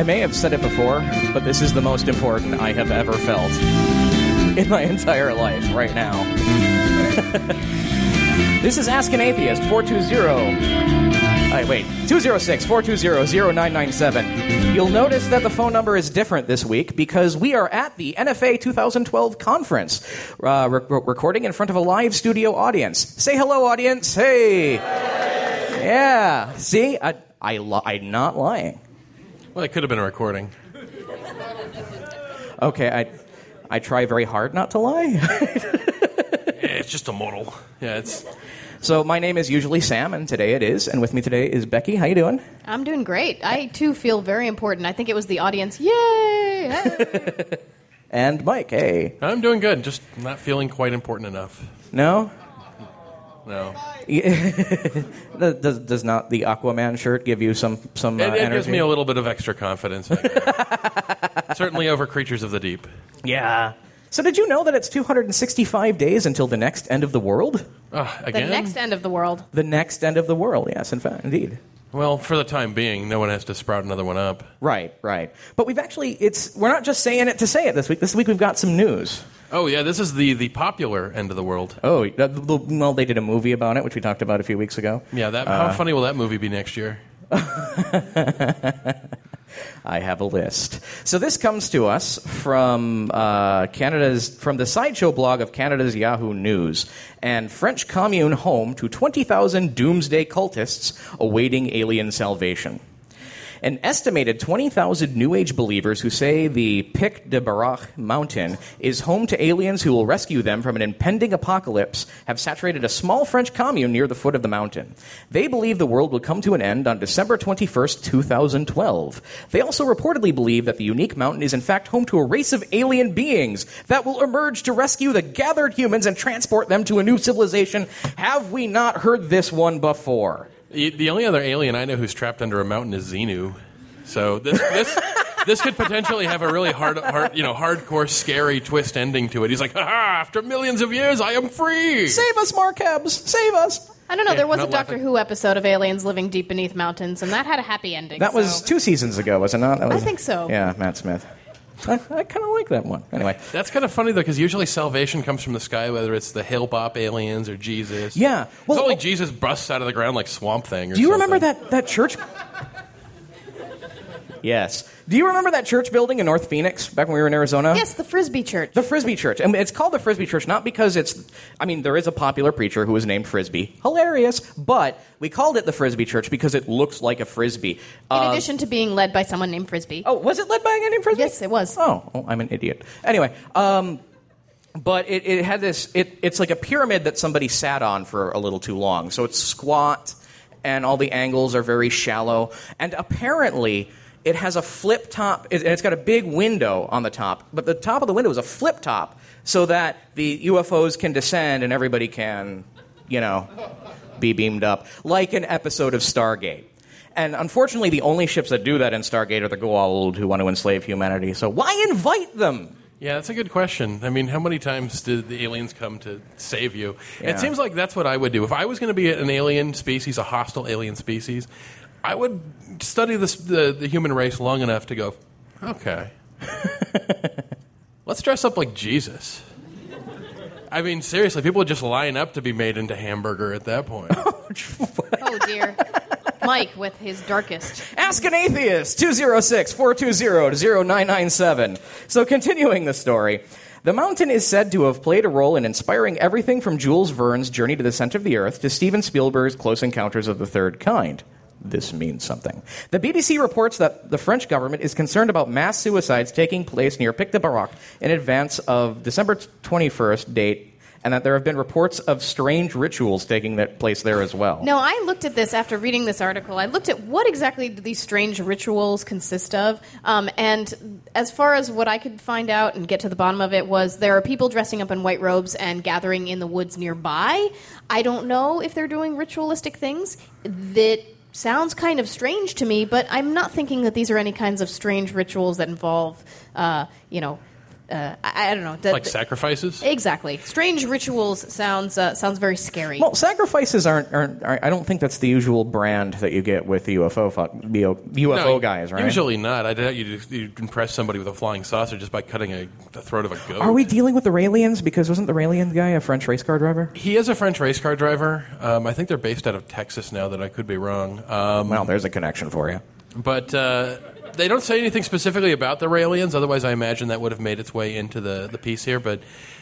may have said it before, but this is the most important I have ever felt in my entire life right now. This is Ask an Atheist, 206-420-0997. You'll notice that the phone number is different this week because we are at the NFA 2012 conference, recording in front of a live studio audience. Say hello, audience. Hey. Yeah. See, I'm not lying. Well, it could have been a recording. Okay, I try very hard not to lie. It's just a model. Yeah, it's... So my name is usually Sam, and today it is. And with me today is Becky. How you doing? I'm doing great. I, too, feel very important. I think it was the audience. Yay! Hey. And Mike. Hey. I'm doing good. Just not feeling quite important enough. No? No. Does not the Aquaman shirt give you some energy? It gives me a little bit of extra confidence. Certainly over Creatures of the Deep. Yeah. So did you know that it's 265 days until the next end of the world? The Again? next end of the world. The next end of the world, yes, in fact, indeed. Well, for the time being, no one has to sprout another one up. Right. But we're not just saying it to say it this week. This week we've got some news. Oh, yeah, this is the popular end of the world. Oh, well, they did a movie about it, which we talked about a few weeks ago. Yeah, how funny will that movie be next year? I have a list. So this comes to us from from the Sideshow blog of Canada's Yahoo News, and French commune home to 20,000 doomsday cultists awaiting alien salvation. An estimated 20,000 New Age believers who say the Pic de Baraque mountain is home to aliens who will rescue them from an impending apocalypse have saturated a small French commune near the foot of the mountain. They believe the world will come to an end on December 21st, 2012. They also reportedly believe that the unique mountain is in fact home to a race of alien beings that will emerge to rescue the gathered humans and transport them to a new civilization. Have we not heard this one before? The only other alien I know who's trapped under a mountain is Xenu. So this could potentially have a really hardcore, scary twist ending to it. He's like, ha-ha, after millions of years, I am free! Save us, Mark Hebbs! Save us! I don't know, there was a Doctor Who episode of aliens living deep beneath mountains, and that had a happy ending. That was 2 seasons ago, was it not? I think so. Yeah, Matt Smith. I kind of like that one. Anyway. That's kind of funny, though, because usually salvation comes from the sky, whether it's the Hale-Bopp aliens or Jesus. Yeah. Well, it's only Jesus busts out of the ground like Swamp Thing or Do you something. remember that church? Yes. Do you remember that church building in North Phoenix back when we were in Arizona? Yes, the Frisbee Church. The Frisbee Church. And it's called the Frisbee Church not because there is a popular preacher who is named Frisbee. Hilarious. But we called it the Frisbee Church because it looks like a Frisbee. In addition to being led by someone named Frisbee. Oh, was it led by a guy named Frisbee? Yes, it was. Oh, I'm an idiot. Anyway, but it had this, it's like a pyramid that somebody sat on for a little too long. So it's squat, and all the angles are very shallow. And apparently, it has a flip top, and it's got a big window on the top. But the top of the window is a flip top so that the UFOs can descend and everybody can, be beamed up. Like an episode of Stargate. And unfortunately, the only ships that do that in Stargate are the Goa'uld who want to enslave humanity. So why invite them? Yeah, that's a good question. I mean, how many times did the aliens come to save you? Yeah. It seems like that's what I would do. If I was going to be an alien species, a hostile alien species, I would study the human race long enough to go, okay, let's dress up like Jesus. I mean, seriously, people would just line up to be made into hamburger at that point. Oh, dear. Mike with his darkest. Ask an Atheist, 206-420-0997. So continuing the story, the mountain is said to have played a role in inspiring everything from Jules Verne's Journey to the Center of the Earth to Steven Spielberg's Close Encounters of the Third Kind. This means something. The BBC reports that the French government is concerned about mass suicides taking place near Pic de Baraque in advance of December 21st date, and that there have been reports of strange rituals taking place there as well. No, I looked at this after reading this article. I looked at what exactly do these strange rituals consist of, and as far as what I could find out and get to the bottom of it was there are people dressing up in white robes and gathering in the woods nearby. I don't know if they're doing ritualistic things. That sounds kind of strange to me, but I'm not thinking that these are any kinds of strange rituals that involve, I don't know. Like sacrifices? Exactly. Strange rituals sounds very scary. Well, sacrifices aren't. I don't think that's the usual brand that you get with UFO guys, right? Usually not. I doubt you'd impress somebody with a flying saucer just by cutting the throat of a goat. Are we dealing with the Raelians? Because wasn't the Raelian guy a French race car driver? He is a French race car driver. I think they're based out of Texas now. That I could be wrong. Well, there's a connection for you. But they don't say anything specifically about the Raelians. Otherwise, I imagine that would have made its way into the piece here. But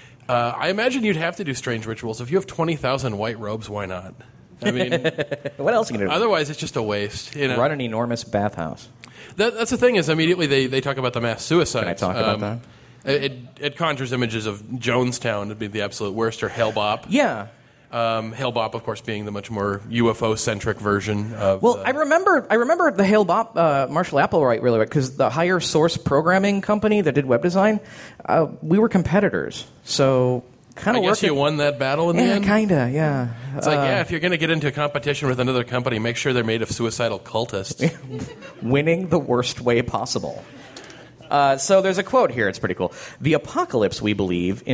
I imagine you'd have to do strange rituals. If you have 20,000 white robes, why not? I mean, what else are you going to do? Otherwise, it's just a waste. Run an enormous bathhouse. That's the thing is, immediately they talk about the mass suicides. Can I talk about that? It conjures images of Jonestown to be the absolute worst, or Hale Bopp. Yeah. Hale Bopp, of course, being the much more UFO-centric version of... Well, I remember the Hale Bopp, Marshall Applewhite, really, because the Higher Source Programming company that did web design, we were competitors. So, kind of I guess you won that battle in the end? Yeah, kind of, yeah. It's if you're going to get into a competition with another company, make sure they're made of suicidal cultists. Winning the worst way possible. So there's a quote here. It's pretty cool. The apocalypse, we believe,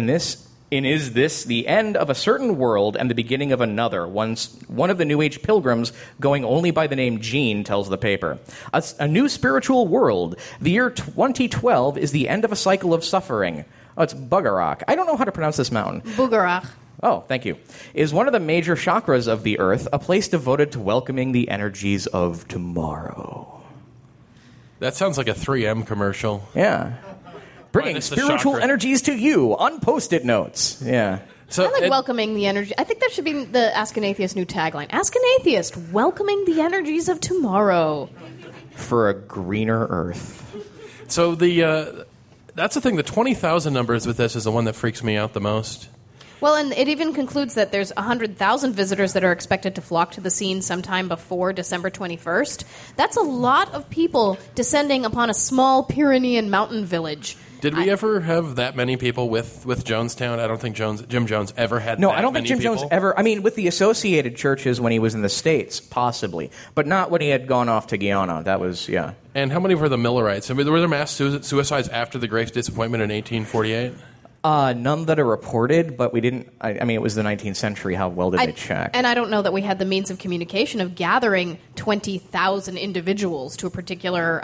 is this the end of a certain world and the beginning of another? One of the New Age pilgrims, going only by the name Gene, tells the paper. A new spiritual world. The year 2012 is the end of a cycle of suffering. Oh, it's Bugarach. I don't know how to pronounce this mountain. Bugarach. Oh, thank you. Is one of the major chakras of the earth, a place devoted to welcoming the energies of tomorrow. That sounds like a 3M commercial. Yeah. Bringing spiritual energies to you on Post-it notes. Yeah. So I like welcoming the energy. I think that should be the Ask an Atheist new tagline. Ask an Atheist, welcoming the energies of tomorrow. For a greener earth. So that's the thing. The 20,000 numbers with this is the one that freaks me out the most. Well, and it even concludes that there's 100,000 visitors that are expected to flock to the scene sometime before December 21st. That's a lot of people descending upon a small Pyrenean mountain village. Did we ever have that many people with Jonestown? I don't think Jim Jones ever had. No, that I don't think Jim people. Jones ever. I mean, with the Associated Churches when he was in the States, possibly, but not when he had gone off to Guyana. That was And how many were the Millerites? I mean, were there mass suicides after the Great Disappointment in 1848? None that are reported, but we didn't. I mean, it was the 19th century. How well did they check? And I don't know that we had the means of communication of gathering 20,000 individuals to a particular,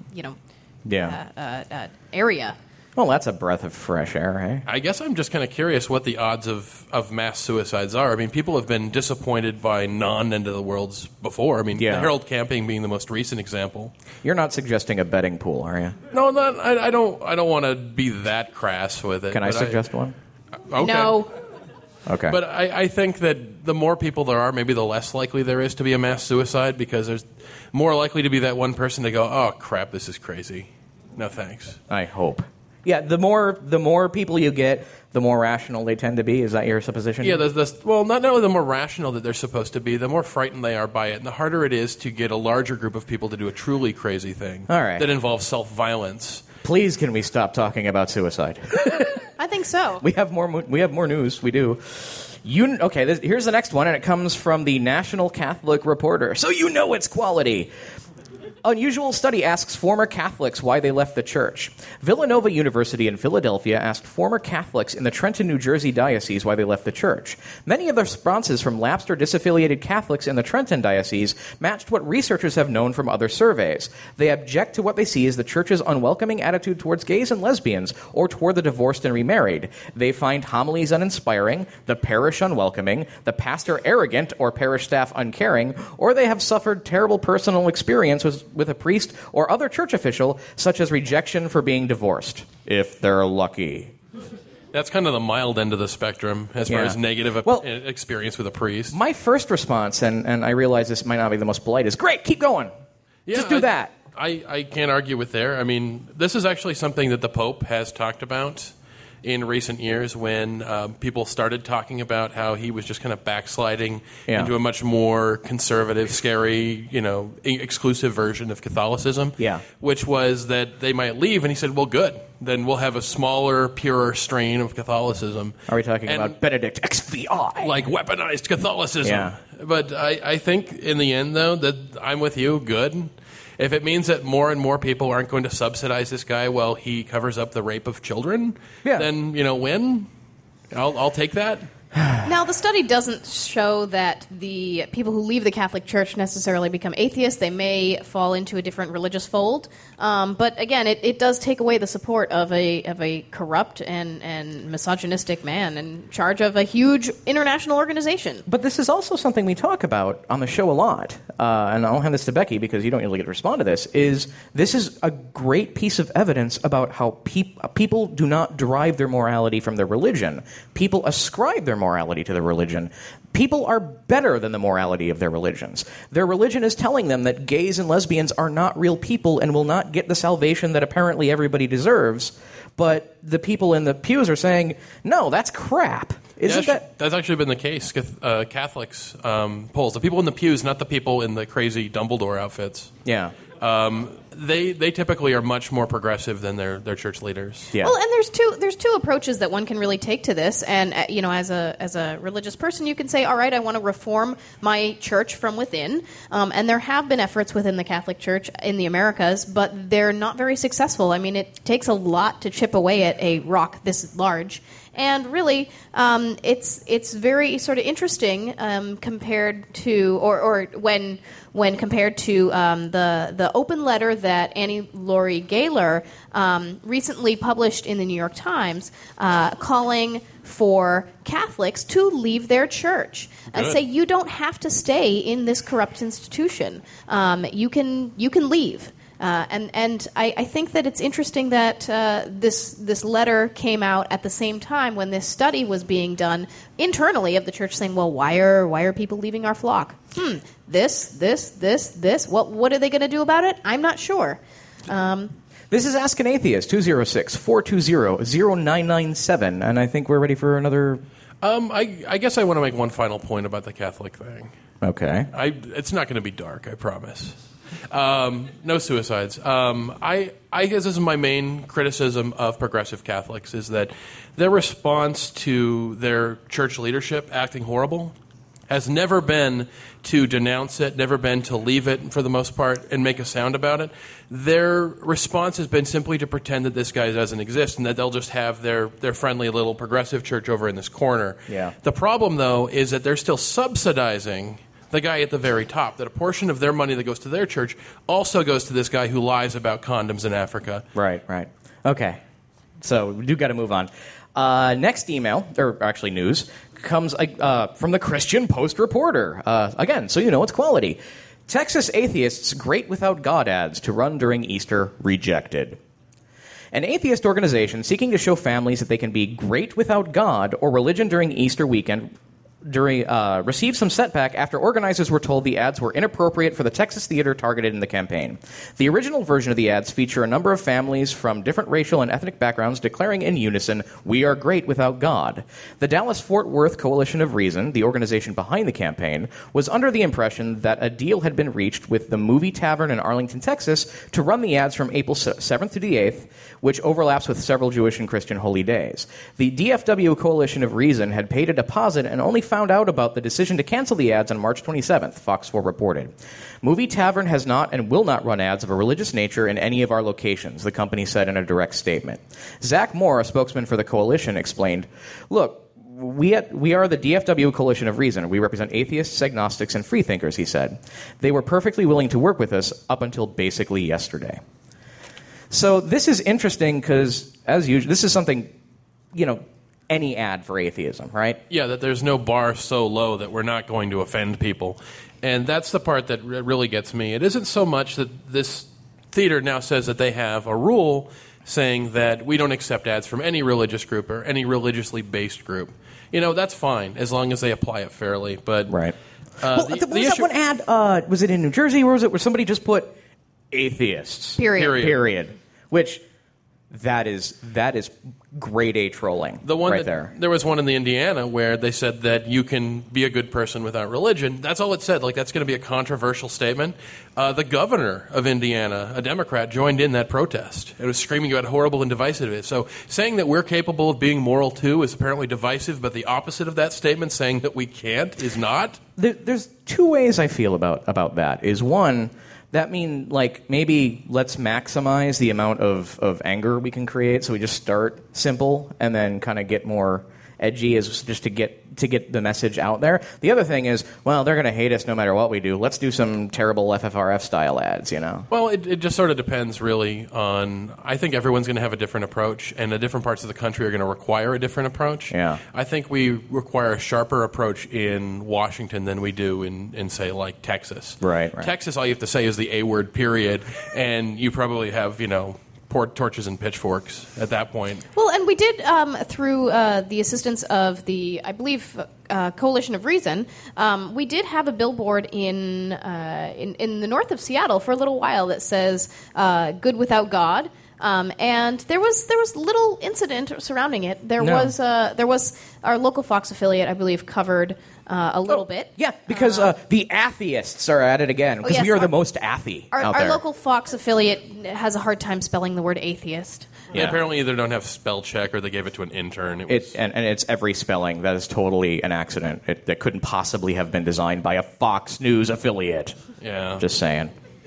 area. Well, that's a breath of fresh air, eh? I guess I'm just kind of curious what the odds of mass suicides are. I mean, people have been disappointed by non-end-of-the-worlds before. I mean, Harold Camping being the most recent example. You're not suggesting a betting pool, are you? No, not. I don't want to be that crass with it. Can I suggest one? Okay. No. Okay. But I think that the more people there are, maybe the less likely there is to be a mass suicide, because there's more likely to be that one person to go, oh, crap, this is crazy. No thanks. I hope. Yeah, the more people you get, the more rational they tend to be. Is that your supposition? Yeah, well, not only the more rational that they're supposed to be, the more frightened they are by it, and the harder it is to get a larger group of people to do a truly crazy thing. All right. That involves self-violence. Please, can we stop talking about suicide? I think so. We have more news. We do. Here's the next one, and it comes from the National Catholic Reporter. So you know it's quality. Unusual study asks former Catholics why they left the church. Villanova University in Philadelphia asked former Catholics in the Trenton, New Jersey diocese why they left the church. Many of the responses from lapsed or disaffiliated Catholics in the Trenton diocese matched what researchers have known from other surveys. They object to what they see as the church's unwelcoming attitude towards gays and lesbians or toward the divorced and remarried. They find homilies uninspiring, the parish unwelcoming, the pastor arrogant or parish staff uncaring, or they have suffered terrible personal experiences with a priest or other church official, such as rejection for being divorced, if they're lucky. That's kind of the mild end of the spectrum as far as negative experience with a priest. My first response, and I realize this might not be the most polite, is, great, keep going. Yeah, just do that. I can't argue with there. I mean, this is actually something that the Pope has talked about in recent years when people started talking about how he was just kind of backsliding into a much more conservative, scary, exclusive version of Catholicism, which was that they might leave. And he said, well, good. Then we'll have a smaller, purer strain of Catholicism. Are we talking about Benedict XVI? Like weaponized Catholicism. Yeah. But I think in the end, though, that I'm with you, good. If it means that more and more people aren't going to subsidize this guy while he covers up the rape of children, then, win. I'll take that. Now, the study doesn't show that the people who leave the Catholic Church necessarily become atheists. They may fall into a different religious fold. But again, it does take away the support of a corrupt and misogynistic man in charge of a huge international organization. But this is also something we talk about on the show a lot, and I'll hand this to Becky because you don't usually get to respond to this, this is a great piece of evidence about how people do not derive their morality from their religion. People ascribe their morality to their religion. People are better than the morality of their religions. Their religion is telling them that gays and lesbians are not real people and will not get the salvation that apparently everybody deserves. But the people in the pews are saying, no, that's crap. That's actually been the case. Catholics polls, the people in the pews, not the people in the crazy Dumbledore outfits. Yeah. They typically are much more progressive than their church leaders. Yeah. Well, and there's two approaches that one can really take to this. And as a religious person, you can say, all right, I want to reform my church from within. And there have been efforts within the Catholic Church in the Americas, but they're not very successful. I mean, it takes a lot to chip away at a rock this large. And really, it's very sort of interesting compared to, or when compared to the open letter that Annie Laurie Gaylor recently published in the New York Times, calling for Catholics to leave their church and say you don't have to stay in this corrupt institution. You can leave. And I think that it's interesting that this letter came out at the same time when this study was being done internally of the church, saying, "Well, why are people leaving our flock? This. What are they going to do about it? I'm not sure." This is Ask an Atheist, 206-420-0997, and I think we're ready for another... I guess I want to make one final point about the Catholic thing. Okay. It's not going to be dark, I promise. No suicides. I guess this is my main criticism of progressive Catholics, is that their response to their church leadership acting horrible has never been to denounce it, never been to leave it for the most part and make a sound about it. Their response has been simply to pretend that this guy doesn't exist and that they'll just have their friendly little progressive church over in this corner. Yeah. The problem, though, is that they're still subsidizing the guy at the very top, that a portion of their money that goes to their church also goes to this guy who lies about condoms in Africa. Right. Okay. So we do got to move on. Next email, or actually news, comes from the Christian Post Reporter. Again, so you know it's quality. Texas atheists great without God ads to run during Easter rejected. An atheist organization seeking to show families that they can be great without God or religion during Easter weekend received some setback after organizers were told the ads were inappropriate for the Texas theater targeted in the campaign. The original version of the ads feature a number of families from different racial and ethnic backgrounds declaring in unison, "We are great without God." The Dallas-Fort Worth Coalition of Reason, the organization behind the campaign, was under the impression that a deal had been reached with the Movie Tavern in Arlington, Texas, to run the ads from April 7th to the 8th, which overlaps with several Jewish and Christian holy days. The DFW Coalition of Reason had paid a deposit and only found out about the decision to cancel the ads on March 27th, Fox 4 reported. Movie Tavern has not and will not run ads of a religious nature in any of our locations, the company said in a direct statement. Zach Moore, a spokesman for the coalition, explained, "Look, we are the DFW Coalition of Reason. We represent atheists, agnostics, and freethinkers," he said. "They were perfectly willing to work with us up until basically yesterday." So this is interesting because, as usual, this is something, any ad for atheism, right? Yeah, that there's no bar so low that we're not going to offend people. And that's the part that really gets me. It isn't so much that this theater now says that they have a rule saying that we don't accept ads from any religious group or any religiously based group. That's fine as long as they apply it fairly. But right. That one ad? Was it in New Jersey, or was it where somebody just put atheists? Period. Which that is grade A trolling. The one right there. There was one in the Indiana where they said that you can be a good person without religion. That's all it said. That's going to be a controversial statement. The governor of Indiana, a Democrat, joined in that protest. It was screaming about how horrible and divisive it is. So saying that we're capable of being moral too is apparently divisive, but the opposite of that statement, saying that we can't, is not. There's two ways I feel about that. Is one, that mean, like, maybe let's maximize the amount of anger we can create, so we just start simple and then kind of get more edgy, as just to get the message out there? The other thing is, well, they're going to hate us no matter what we do. Let's do some terrible FFRF-style ads, you know? Well, it just sort of depends, really, on... I think everyone's going to have a different approach, and the different parts of the country are going to require a different approach. Yeah. I think we require a sharper approach in Washington than we do in say, like, Texas. Right. Texas, all you have to say is the A word, period, and you probably have, torches and pitchforks at that point. Well, and we did, through the assistance of the, I believe, Coalition of Reason, we did have a billboard in the north of Seattle for a little while that says "Good without God." And there was little incident surrounding it. There was our local Fox affiliate, I believe, covered a little bit. Yeah, because the atheists are at it again, because we are the most athy out there. Our local Fox affiliate has a hard time spelling the word atheist. Yeah, apparently either don't have spell check or they gave it to an intern. And it's every spelling. That is totally an accident. That couldn't possibly have been designed by a Fox News affiliate. Yeah. Just saying.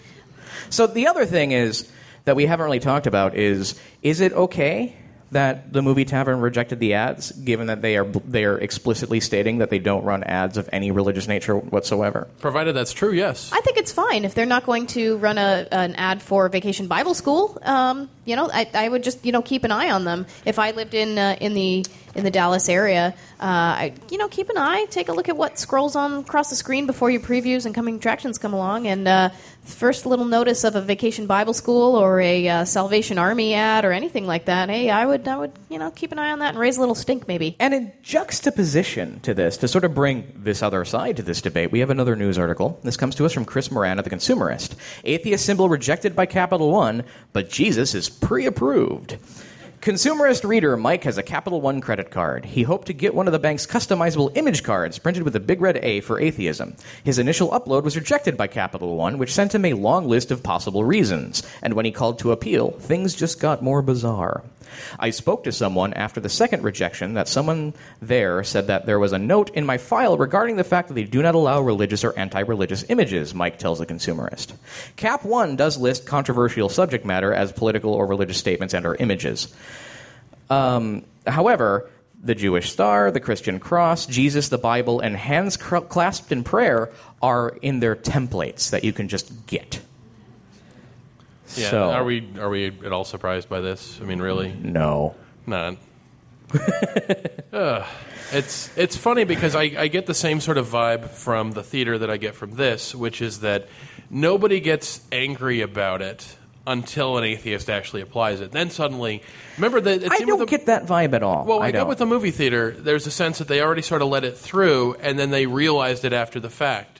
So the other thing is that we haven't really talked about is it okay that the Movie Tavern rejected the ads, given that they are explicitly stating that they don't run ads of any religious nature whatsoever? Provided that's true, yes. I think it's fine if they're not going to run an ad for Vacation Bible School. I would just keep an eye on them. If I lived in the Dallas area, keep an eye, take a look at what scrolls on across the screen before your previews and coming attractions come along, and first little notice of a Vacation Bible School or a Salvation Army ad or anything like that. Hey, I would keep an eye on that and raise a little stink maybe. And in juxtaposition to this, to sort of bring this other side to this debate, we have another news article. This comes to us from Chris Moran of The Consumerist. Atheist symbol rejected by Capital One, but Jesus is pre-approved. Consumerist reader Mike has a Capital One credit card. He hoped to get one of the bank's customizable image cards printed with a big red A for atheism. His initial upload was rejected by Capital One, which sent him a long list of possible reasons. And when he called to appeal, things just got more bizarre. I spoke to someone after the second rejection that someone there said that there was a note in my file regarding the fact that they do not allow religious or anti-religious images, Mike tells The Consumerist. Cap One does list controversial subject matter as political or religious statements and or images. However, the Jewish star, the Christian cross, Jesus, the Bible, and hands clasped in prayer are in their templates that you can just get. Yeah. So, are we at all surprised by this? I mean, really? No. Not. It's funny because I get the same sort of vibe from the theater that I get from this, which is that nobody gets angry about it until an atheist actually applies it. Then suddenly, remember that I don't get that vibe at all. Well, I get don't. with the movie theater, there's a sense that they already sort of let it through, and then they realized it after the fact.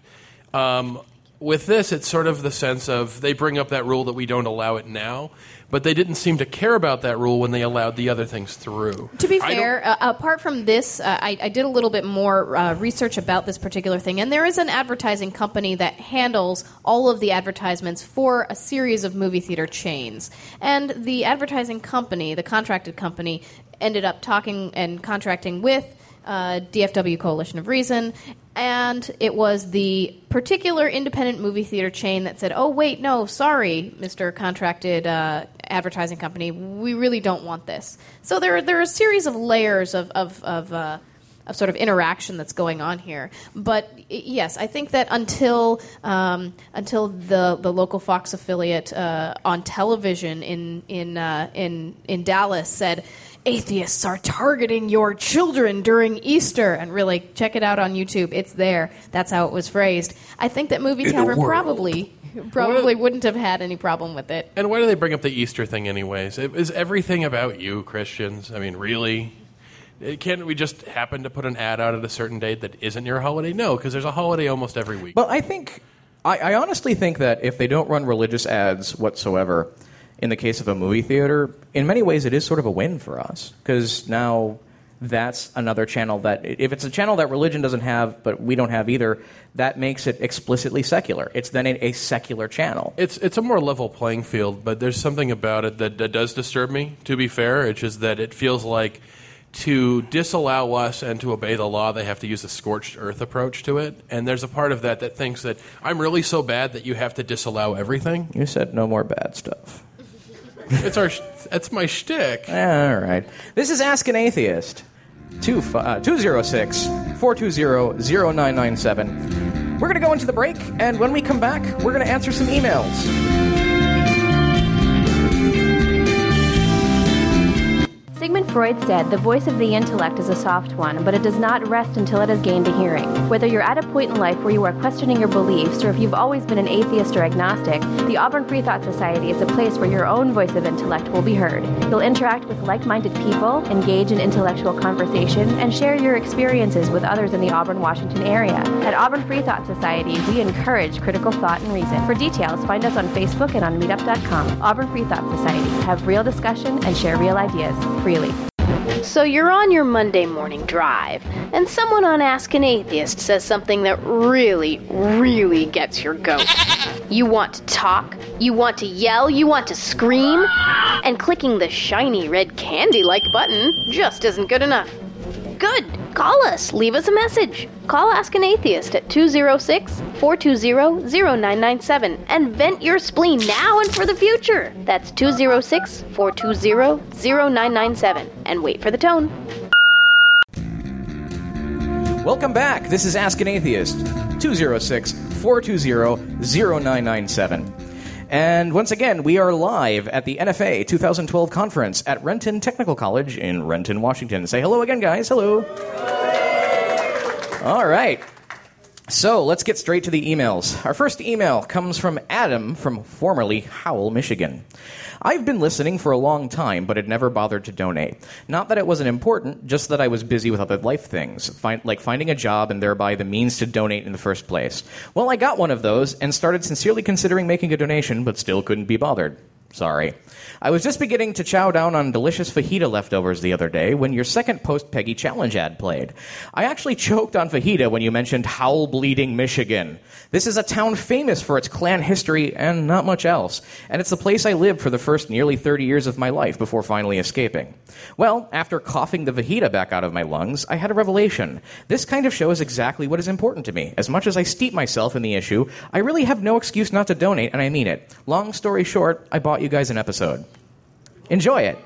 With this, it's sort of the sense of they bring up that rule that we don't allow it now, but they didn't seem to care about that rule when they allowed the other things through. To be fair, apart from this, I did a little bit more research about this particular thing, and there is an advertising company that handles all of the advertisements for a series of movie theater chains. And the advertising company, the contracted company, ended up talking and contracting with DFW Coalition of Reason, and it was the particular independent movie theater chain that said, oh, wait, no, sorry, Mr. Contracted Advertising Company, we really don't want this. So there are a series of layers of sort of interaction that's going on here. But yes, I think that until the local Fox affiliate on television in Dallas said, atheists are targeting your children during Easter, and really, check it out on YouTube. It's there. That's how it was phrased. I think that Movie Tavern probably wouldn't have had any problem with it. And why do they bring up the Easter thing anyways? Is everything about you, Christians? I mean, really? Can't we just happen to put an ad out at a certain date that isn't your holiday? No, because there's a holiday almost every week. Well, I honestly think that if they don't run religious ads whatsoever, in the case of a movie theater, in many ways it is sort of a win for us, because now that's another channel that, if it's a channel that religion doesn't have, but we don't have either, that makes it explicitly secular. It's then a secular channel. It's a more level playing field, but there's something about it that does disturb me, to be fair. It's just that it feels like to disallow us and to obey the law, they have to use a scorched earth approach to it. And there's a part of that thinks that I'm really so bad that you have to disallow everything. You said no more bad stuff. That's my shtick. All right. This is Ask an Atheist. 206-420-0997. We're going to go into the break, and when we come back, we're going to answer some emails. Sigmund Freud said the voice of the intellect is a soft one, but it does not rest until it has gained a hearing. Whether you're at a point in life where you are questioning your beliefs, or if you've always been an atheist or agnostic, the Auburn Free Thought Society is a place where your own voice of intellect will be heard. You'll interact with like-minded people, engage in intellectual conversation, and share your experiences with others in the Auburn, Washington area. At Auburn Free Thought Society, we encourage critical thought and reason. For details, find us on Facebook and on meetup.com. Auburn Free Thought Society. Have real discussion and share real ideas freely. So you're on your Monday morning drive, and someone on Ask an Atheist says something that really, really gets your goat. You want to talk, you want to yell, you want to scream, and clicking the shiny red candy-like button just isn't good enough. Good! Call us, leave us a message. Call Ask an Atheist at 206-420-0997 and vent your spleen now and for the future. That's 206-420-0997 and wait for the tone. Welcome back. This is Ask an Atheist. 206-420-0997. And once again, we are live at the NFA 2012 conference at Renton Technical College in Renton, Washington. Say hello again, guys. Hello. All right. So let's get straight to the emails. Our first email comes from Adam from formerly Howell, Michigan. I've been listening for a long time, but had never bothered to donate. Not that it wasn't important, just that I was busy with other life things, like finding a job and thereby the means to donate in the first place. Well, I got one of those and started sincerely considering making a donation, but still couldn't be bothered. Sorry. I was just beginning to chow down on delicious fajita leftovers the other day when your second Post-Peggy Challenge ad played. I actually choked on fajita when you mentioned Howell Bleeding, Michigan. This is a town famous for its Klan history and not much else, and it's the place I lived for the first nearly 30 years of my life before finally escaping. Well, after coughing the fajita back out of my lungs, I had a revelation. This kind of show is exactly what is important to me. As much as I steep myself in the issue, I really have no excuse not to donate, and I mean it. Long story short, I bought you guys an episode. Enjoy it.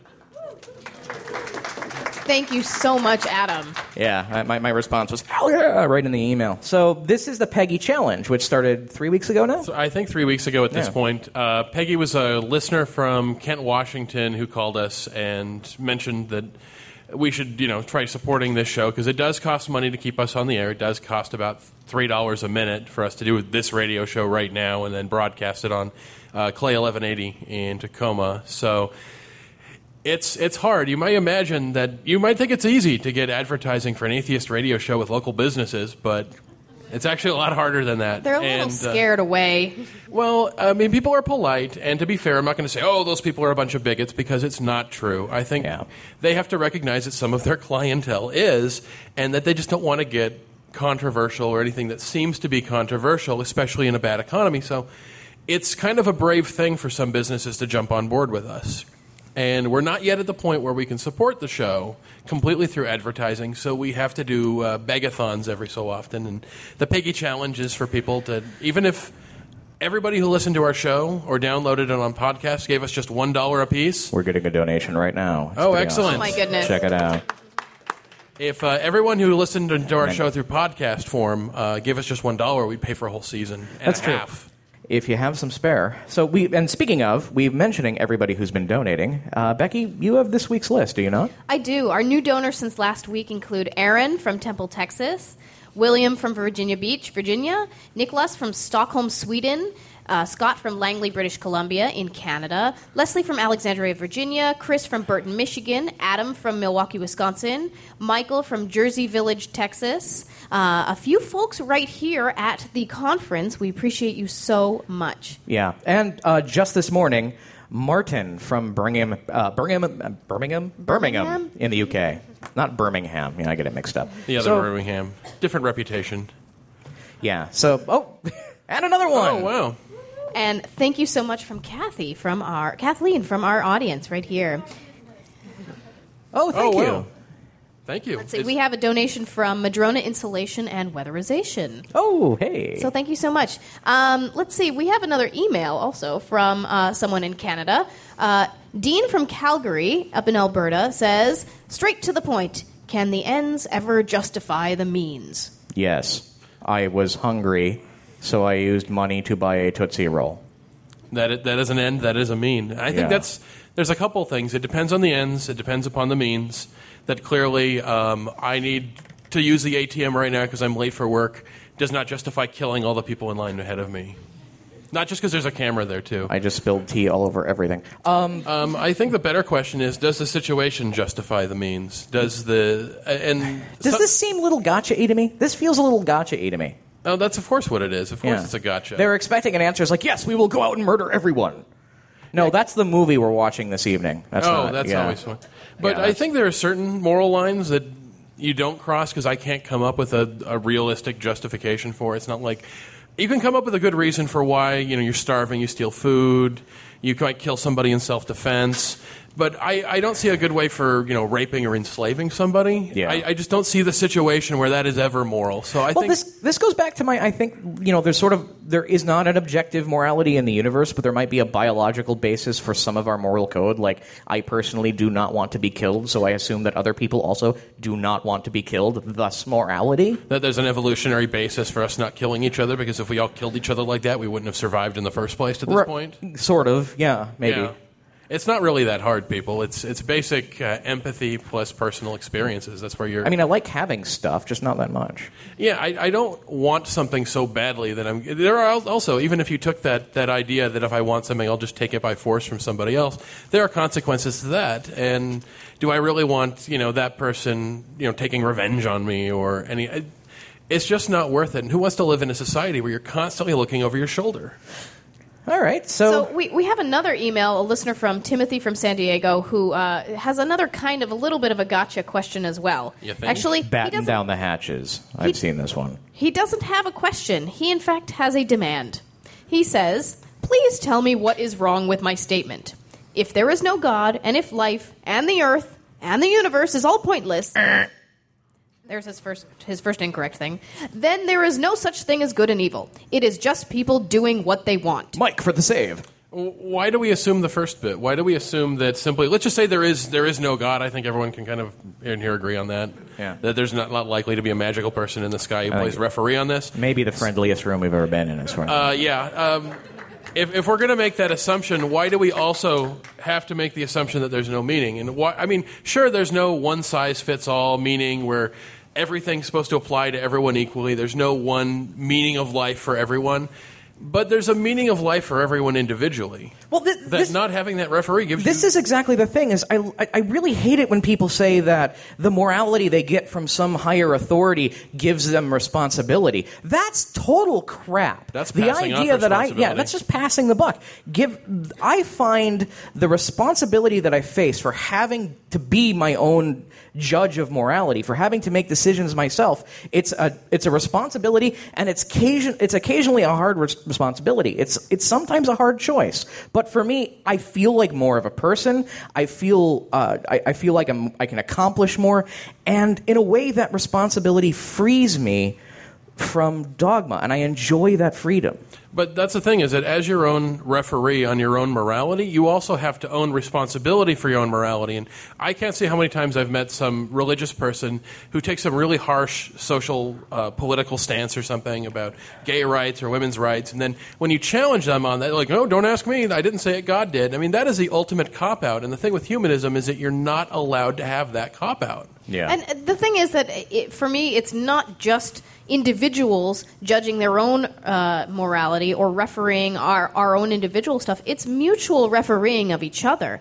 Thank you so much, Adam. Yeah, my response was, hell yeah, right in the email. So this is the Peggy Challenge, which started 3 weeks ago now? So I think 3 weeks ago at this point. Peggy was a listener from Kent, Washington, who called us and mentioned that we should, try supporting this show, because it does cost money to keep us on the air. It does cost about $3 a minute for us to do this radio show right now and then broadcast it on Clay 1180 in Tacoma. So it's hard. You might imagine that you might think it's easy to get advertising for an atheist radio show with local businesses, but it's actually a lot harder than that. They're a little scared away. Well, people are polite, and to be fair, I'm not going to say, those people are a bunch of bigots, because it's not true. I think they have to recognize that some of their clientele is, and that they just don't want to get controversial or anything that seems to be controversial, especially in a bad economy. So it's kind of a brave thing for some businesses to jump on board with us. And we're not yet at the point where we can support the show completely through advertising, so we have to do begathons every so often. And the Peggy Challenge is for people to, even if everybody who listened to our show or downloaded it on podcast gave us just $1 a piece. We're getting a donation right now. Oh, excellent. Oh, my goodness. Check it out. If everyone who listened to our show through podcast form gave us just $1, we'd pay for a whole season and That's a true. half. If you have some spare. And speaking of, we're mentioning everybody who's been donating. Becky, you have this week's list, do you not? I do. Our new donors since last week include Aaron from Temple, Texas, William from Virginia Beach, Virginia, Nicholas from Stockholm, Sweden, Scott from Langley, British Columbia in Canada, Leslie from Alexandria, Virginia, Chris from Burton, Michigan, Adam from Milwaukee, Wisconsin, Michael from Jersey Village, Texas, a few folks right here at the conference. We appreciate you so much. Yeah, and just this morning, Martin from Birmingham in the UK. Not Birmingham. I get it mixed up. The other Birmingham. Different reputation. Yeah, and another one. Oh, wow. And thank you so much from Kathleen from our audience right here. Oh, thank you. Thank you. Let's see. We have a donation from Madrona Insulation and Weatherization. Oh, hey. So thank you so much. Let's see. We have another email also from someone in Canada. Dean from Calgary, up in Alberta, says, straight to the point, can the ends ever justify the means? Yes. I was hungry, so I used money to buy a Tootsie Roll. That is an end, that is a mean. I think there's a couple things. It depends on the ends, it depends upon the means. That clearly I need to use the ATM right now because I'm late for work does not justify killing all the people in line ahead of me. Not just because there's a camera there, too. I just spilled tea all over everything. I think the better question is, does the situation justify the means? Does this seem a little gotcha-y to me? This feels a little gotcha-y to me. Oh, that's of course what it is. Of course it's a gotcha. They're expecting an answer. It's like, yes, we will go out and murder everyone. No, that's the movie we're watching this evening. That's always fun. But I think there are certain moral lines that you don't cross because I can't come up with a realistic justification for it. It's not like you can come up with a good reason for why you're starving, you steal food, you might kill somebody in self-defense. But I don't see a good way for raping or enslaving somebody. Yeah. I just don't see the situation where that is ever moral. So I think this goes back to I think there is not an objective morality in the universe, but there might be a biological basis for some of our moral code. Like I personally do not want to be killed, so I assume that other people also do not want to be killed. Thus, morality. That there's an evolutionary basis for us not killing each other because if we all killed each other like that, we wouldn't have survived in the first place to this point. Sort of, yeah, maybe. Yeah. It's not really that hard, people. It's basic empathy plus personal experiences. That's where you're... I like having stuff, just not that much. Yeah, I don't want something so badly that I'm... There are also, even if you took that idea that if I want something, I'll just take it by force from somebody else, there are consequences to that. And do I really want, that person, taking revenge on me or any... It's just not worth it. And who wants to live in a society where you're constantly looking over your shoulder? All right, so we have another email, a listener from Timothy from San Diego, who has another kind of a little bit of a gotcha question as well. You think? Actually, batten down the hatches. I've seen this one. He doesn't have a question. He, in fact, has a demand. He says, please tell me what is wrong with my statement. If there is no God, and if life, and the earth, and the universe is all pointless... There's his first incorrect thing. Then there is no such thing as good and evil. It is just people doing what they want. Mike for the save. Why do we assume the first bit? Why do we assume that simply... Let's just say there is no God. I think everyone can kind of in here agree on that. Yeah. That there's not likely to be a magical person in the sky who plays referee on this. Maybe the friendliest room we've ever been in as far as... If we're going to make that assumption, why do we also have to make the assumption that there's no meaning? And why? Sure, there's no one-size-fits-all meaning where everything's supposed to apply to everyone equally. There's no one meaning of life for everyone. But there's a meaning of life for everyone individually. Well, not having that referee gives This is exactly the thing. Is I really hate it when people say that the morality they get from some higher authority gives them responsibility. That's total crap. That's passing off responsibility. That's just passing the buck. I find the responsibility that I face for having to be my own judge of morality, for having to make decisions myself. It's a responsibility, and it's occasionally a hard responsibility. It's sometimes a hard choice. But for me, I feel like more of a person. I feel like I can accomplish more, and in a way, that responsibility frees me from dogma, and I enjoy that freedom. But that's the thing, is that as your own referee on your own morality, you also have to own responsibility for your own morality. And I can't say how many times I've met some religious person who takes some really harsh social, political stance or something about gay rights or women's rights. And then when you challenge them on that, they're like, no, don't ask me. I didn't say it, God did. That is the ultimate cop-out. And the thing with humanism is that you're not allowed to have that cop-out. Yeah. And the thing is that, for me, it's not just individuals judging their own morality or refereeing our own individual stuff. It's mutual refereeing of each other.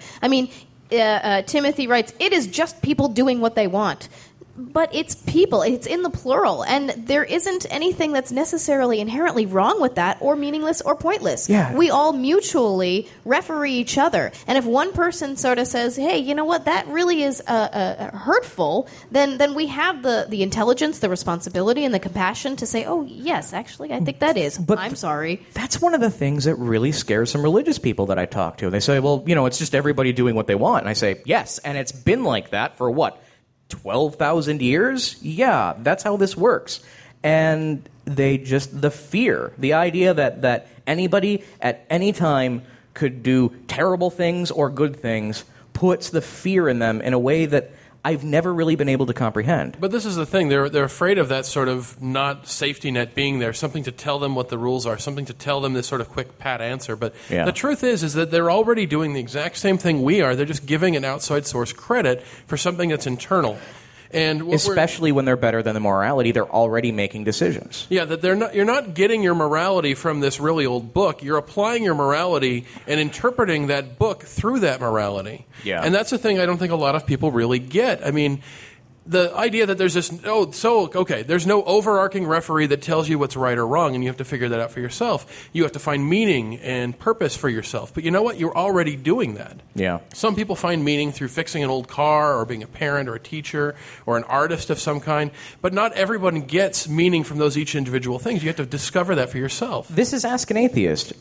Timothy writes, it is just people doing what they want. But it's people. It's in the plural. And there isn't anything that's necessarily inherently wrong with that or meaningless or pointless. Yeah. We all mutually referee each other. And if one person sort of says, hey, you know what, that really is hurtful, then we have the intelligence, the responsibility, and the compassion to say, oh, yes, actually, I think that is. But I'm sorry. That's one of the things that really scares some religious people that I talk to. They say, well, it's just everybody doing what they want. And I say, yes, and it's been like that for what? 12,000 years? Yeah, that's how this works. And the fear, the idea that anybody at any time could do terrible things or good things puts the fear in them in a way that I've never really been able to comprehend. But this is the thing. They're afraid of that sort of not safety net being there, something to tell them what the rules are, something to tell them this sort of quick, pat answer. But the truth is that they're already doing the exact same thing we are. They're just giving an outside source credit for something that's internal. And especially when they're better than the morality, they're already making decisions. Yeah, that you're not getting your morality from this really old book. You're applying your morality and interpreting that book through that morality. Yeah. And that's the thing I don't think a lot of people really get. I mean, the idea that there's there's no overarching referee that tells you what's right or wrong, and you have to figure that out for yourself. You have to find meaning and purpose for yourself. But you know what? You're already doing that. Yeah. Some people find meaning through fixing an old car or being a parent or a teacher or an artist of some kind. But not everyone gets meaning from those each individual things. You have to discover that for yourself. This is Ask an Atheist,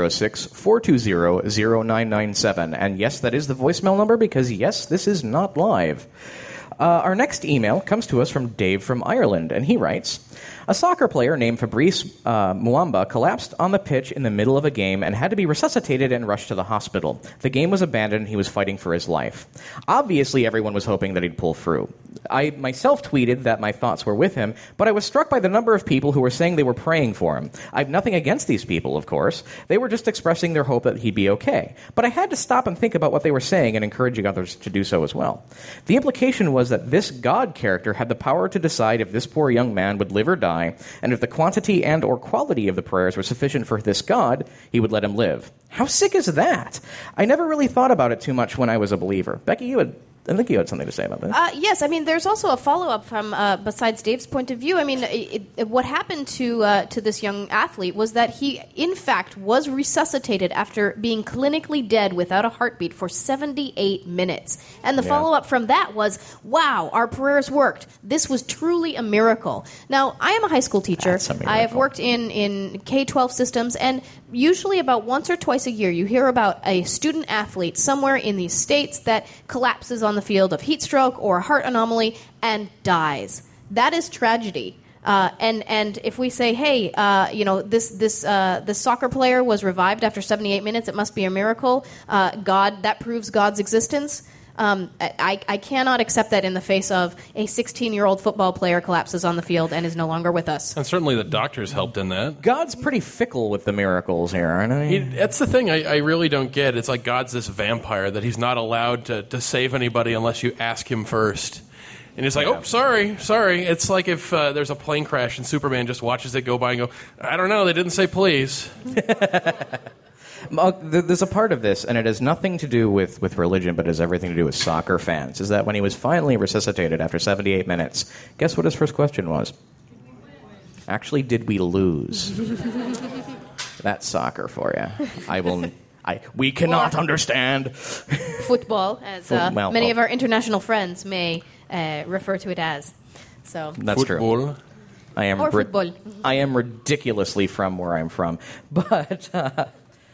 206-420-0997. And yes, that is the voicemail number because, yes, this is not live. Our next email comes to us from Dave from Ireland, and he writes, a soccer player named Fabrice Muamba collapsed on the pitch in the middle of a game and had to be resuscitated and rushed to the hospital. The game was abandoned and he was fighting for his life. Obviously, everyone was hoping that he'd pull through. I myself tweeted that my thoughts were with him, but I was struck by the number of people who were saying they were praying for him. I have nothing against these people, of course. They were just expressing their hope that he'd be okay. But I had to stop and think about what they were saying and encouraging others to do so as well. The implication was that this God character had the power to decide if this poor young man would live or die, and if the quantity and or quality of the prayers were sufficient for this God, he would let him live. How sick is that? I never really thought about it too much when I was a believer. Becky, I think you had something to say about this. Yes, I mean, there's also a follow-up from, besides Dave's point of view. I mean, what happened to this young athlete was that he, in fact, was resuscitated after being clinically dead without a heartbeat for 78 minutes. And the follow-up from that was, wow, our prayers worked. This was truly a miracle. Now, I am a high school teacher. That's a miracle. I have worked in K-12 systems, and usually about once or twice a year you hear about a student athlete somewhere in these states that collapses on the field of heat stroke or a heart anomaly and dies. That is tragedy. And if we say, hey, this soccer player was revived after 78 minutes, it must be a miracle. That proves God's existence. I cannot accept that in the face of a 16-year-old football player collapses on the field and is no longer with us. And certainly the doctors helped in that. God's pretty fickle with the miracles here, aren't he? That's the thing I really don't get. It's like God's this vampire that he's not allowed to save anybody unless you ask him first. And he's like, oh, sorry. It's like if there's a plane crash and Superman just watches it go by and go, I don't know, they didn't say please. There's a part of this, and it has nothing to do with religion, but it has everything to do with soccer fans, is that when he was finally resuscitated after 78 minutes, guess what his first question was? Actually, did we lose? That's soccer for you. We cannot understand. Football, as many of our international friends may refer to it as. So that's football. True. I am ridiculously from where I'm from, but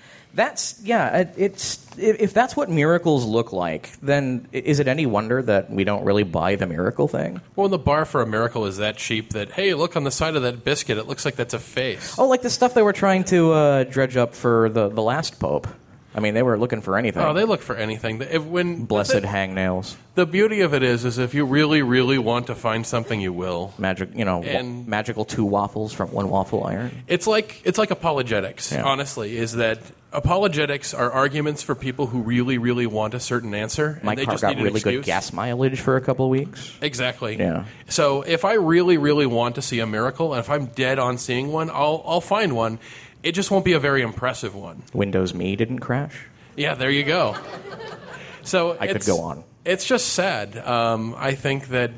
if that's what miracles look like, then is it any wonder that we don't really buy the miracle thing? Well, the bar for a miracle is that cheap that, hey, look on the side of that biscuit, it looks like that's a face. Oh, like the stuff they were trying to dredge up for the last pope. I mean, they were looking for anything. Oh, they look for anything. Blessed hangnails. The beauty of it is if you really, really want to find something, you will. Magical 2 waffles from 1 waffle iron. It's like apologetics, honestly, is that apologetics are arguments for people who really, really want a certain answer. My car got really good gas mileage for a couple of weeks. Exactly. Yeah. So if I really, really want to see a miracle, and if I'm dead on seeing one, I'll find one. It just won't be a very impressive one. Windows Me didn't crash? Yeah, there you go. So I could go on. It's just sad. I think that,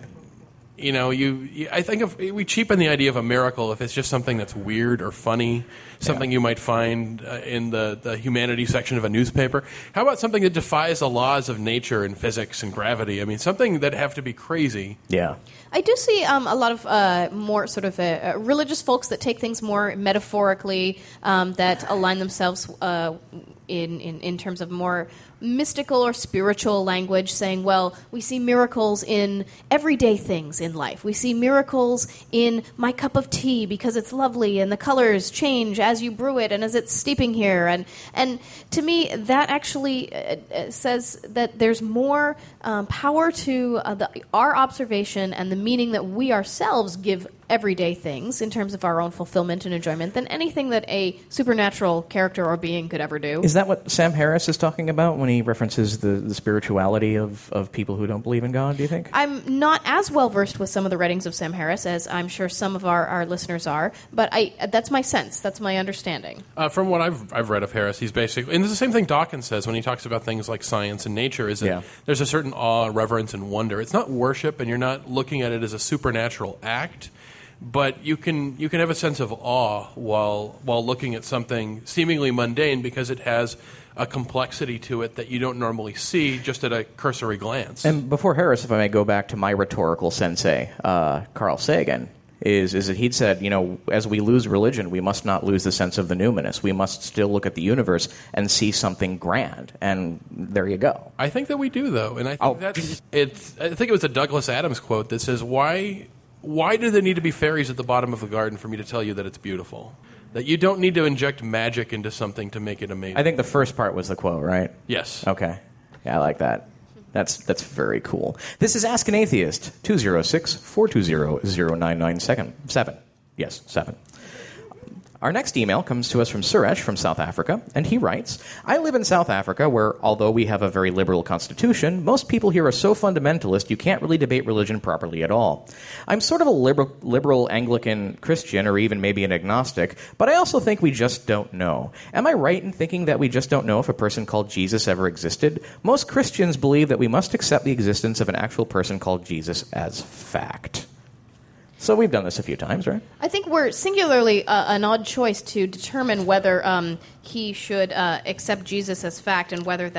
we cheapen the idea of a miracle if it's just something that's weird or funny, something you might find in the humanities section of a newspaper. How about something that defies the laws of nature and physics and gravity? I mean, something that have to be crazy. Yeah. I do see a lot of more sort of religious folks that take things more metaphorically, that align themselves in terms of more mystical or spiritual language saying, well, we see miracles in everyday things in life. We see miracles in my cup of tea because it's lovely and the colors change as you brew it and as it's steeping here. And to me, that actually says that there's more power to our observation and the meaning that we ourselves give everyday things in terms of our own fulfillment and enjoyment than anything that a supernatural character or being could ever do. Is that what Sam Harris is talking about when he references the spirituality of people who don't believe in God, do you think? I'm not as well versed with some of the writings of Sam Harris as I'm sure some of our listeners are, but that's my sense. That's my understanding. From what I've read of Harris, he's basically, and it's the same thing Dawkins says when he talks about things like science and nature, is that there's a certain awe, reverence, and wonder. It's not worship, and you're not looking at it as a supernatural act, but you can have a sense of awe while looking at something seemingly mundane because it has a complexity to it that you don't normally see just at a cursory glance. And before Harris, if I may go back to my rhetorical sensei, Carl Sagan, is that he'd said, as we lose religion, we must not lose the sense of the numinous. We must still look at the universe and see something grand. And there you go. I think that we do, though, and I think I think it was a Douglas Adams quote that says, Why do there need to be fairies at the bottom of the garden for me to tell you that it's beautiful? That you don't need to inject magic into something to make it amazing. I think the first part was the quote, right? Yes. Okay. Yeah, I like that. That's very cool. This is Ask an Atheist, 206-420-0997. Yes, 7. Our next email comes to us from Suresh from South Africa, and he writes, I live in South Africa where, although we have a very liberal constitution, most people here are so fundamentalist you can't really debate religion properly at all. I'm sort of a liberal Anglican Christian, or even maybe an agnostic, but I also think we just don't know. Am I right in thinking that we just don't know if a person called Jesus ever existed? Most Christians believe that we must accept the existence of an actual person called Jesus as fact. So we've done this a few times, right? I think we're singularly an odd choice to determine whether he should accept Jesus as fact and whether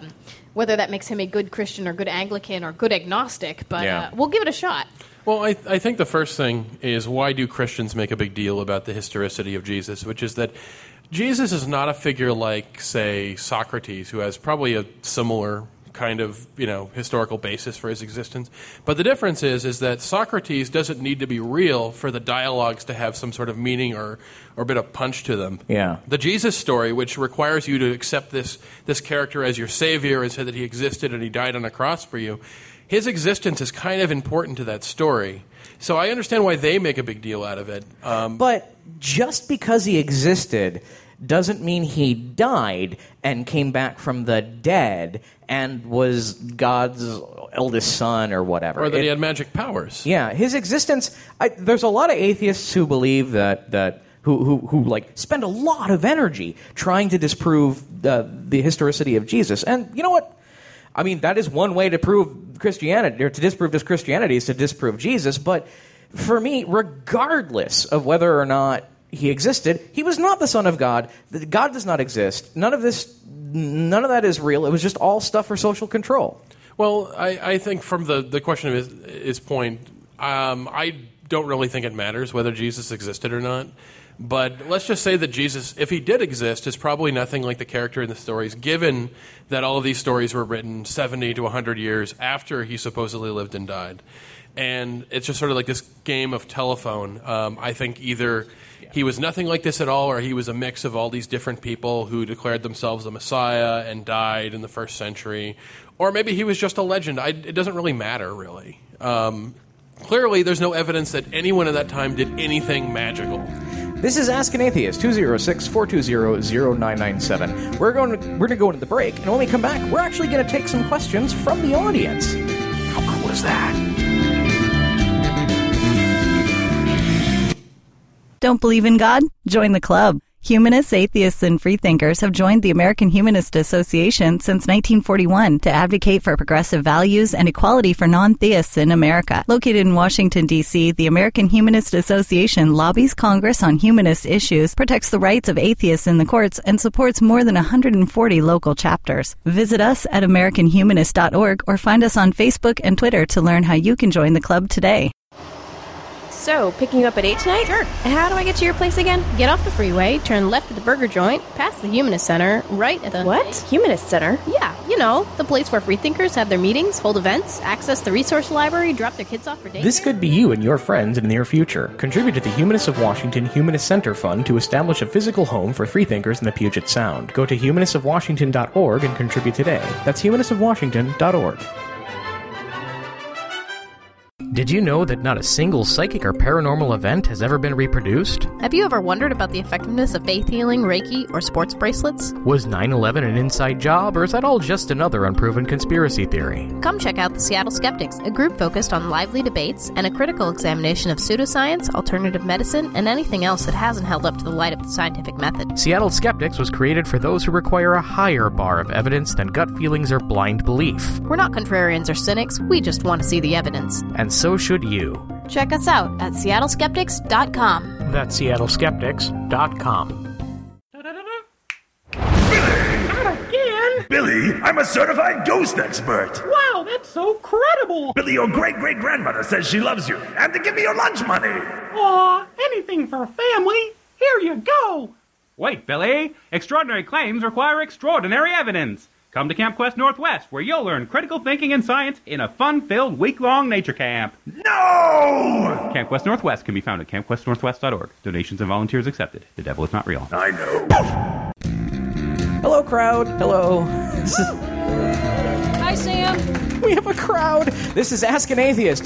that makes him a good Christian or good Anglican or good agnostic. But we'll give it a shot. Well, I think the first thing is, why do Christians make a big deal about the historicity of Jesus, which is that Jesus is not a figure like, say, Socrates, who has probably a similar kind of, historical basis for his existence. But the difference is that Socrates doesn't need to be real for the dialogues to have some sort of meaning or a bit of punch to them. Yeah. The Jesus story, which requires you to accept this character as your savior and say that he existed and he died on a cross for you, his existence is kind of important to that story. So I understand why they make a big deal out of it. But just because he existed doesn't mean he died and came back from the dead and was God's eldest son or whatever. Or that he had magic powers. Yeah, his existence... there's a lot of atheists who believe that who spend a lot of energy trying to disprove the historicity of Jesus. And you know what? I mean, that is one way to prove Christianity, or to disprove Christianity, is to disprove Jesus. But for me, regardless of whether or not he existed, he was not the Son of God. God does not exist. None of that is real. It was just all stuff for social control. Well, I think from the question of his point, I don't really think it matters whether Jesus existed or not. But let's just say that Jesus, if he did exist, is probably nothing like the character in the stories, given that all of these stories were written 70 to 100 years after he supposedly lived and died. And it's just sort of like this game of telephone. I think either he was nothing like this at all, or he was a mix of all these different people who declared themselves the Messiah and died in the first century. Or maybe he was just a legend. It doesn't really matter, really. Clearly, there's no evidence that anyone at that time did anything magical. This is Ask an Atheist, 206-420-0997. We're going to go into the break, and when we come back, we're actually going to take some questions from the audience. How cool is that? Don't believe in God? Join the club. Humanists, atheists, and freethinkers have joined the American Humanist Association since 1941 to advocate for progressive values and equality for non-theists in America. Located in Washington, D.C., the American Humanist Association lobbies Congress on humanist issues, protects the rights of atheists in the courts, and supports more than 140 local chapters. Visit us at AmericanHumanist.org or find us on Facebook and Twitter to learn how you can join the club today. So, picking you up at 8 tonight? Sure. How do I get to your place again? Get off the freeway, turn left at the burger joint, past the Humanist Center, right at the... What? Humanist Center? Yeah, you know, the place where freethinkers have their meetings, hold events, access the resource library, drop their kids off for daycare. This could be you and your friends in the near future. Contribute to the Humanists of Washington Humanist Center Fund to establish a physical home for freethinkers in the Puget Sound. Go to humanistofwashington.org and contribute today. That's humanistofwashington.org. Did you know that not a single psychic or paranormal event has ever been reproduced? Have you ever wondered about the effectiveness of faith healing, Reiki, or sports bracelets? Was 9/11 an inside job, or is that all just another unproven conspiracy theory? Come check out the Seattle Skeptics, a group focused on lively debates and a critical examination of pseudoscience, alternative medicine, and anything else that hasn't held up to the light of the scientific method. Seattle Skeptics was created for those who require a higher bar of evidence than gut feelings or blind belief. We're not contrarians or cynics, we just want to see the evidence. And so should you. Check us out at seattleskeptics.com. That's seattleskeptics.com. Billy, I'm a certified ghost expert. Wow, that's so credible. Billy, your great-great-grandmother says she loves you, and to give me your lunch money. Aw, anything for family. Here you go. Wait, Billy. Extraordinary claims require extraordinary evidence. Come to Camp Quest Northwest, where you'll learn critical thinking and science in a fun-filled week-long nature camp. No! Camp Quest Northwest can be found at campquestnorthwest.org. Donations and volunteers accepted. The devil is not real. I know. Hello, crowd. Hello. Hi, Sam. We have a crowd. This is Ask an Atheist,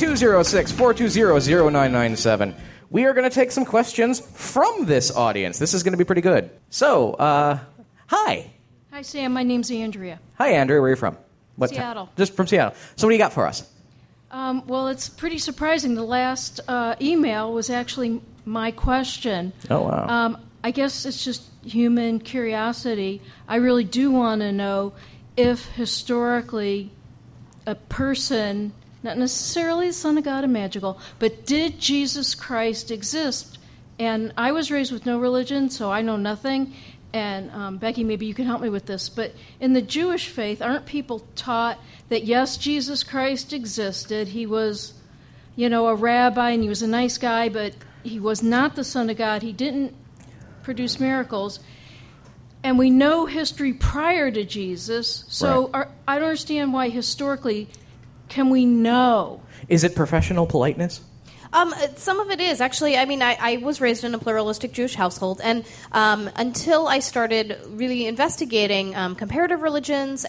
206-420-0997. We are going to take some questions from this audience. This is going to be pretty good. So, hi. Hi, Sam. My name's Andrea. Hi, Andrea. Where are you from? Seattle. Just from Seattle. So what do you got for us? Well, it's pretty surprising. The last email was actually my question. Oh, wow. I guess it's just human curiosity. I really do want to know if historically a person, not necessarily the Son of God and magical, but did Jesus Christ exist? And I was raised with no religion, so I know nothing. And Becky, maybe you can help me with this, but in the Jewish faith, aren't people taught that, yes, Jesus Christ existed, he was, a rabbi, and he was a nice guy, but he was not the Son of God, he didn't produce miracles, and we know history prior to Jesus, so right. I don't understand why historically can we know? Is it professional politeness? Some of it is. Actually, I mean, I was raised in a pluralistic Jewish household, and until I started really investigating comparative religions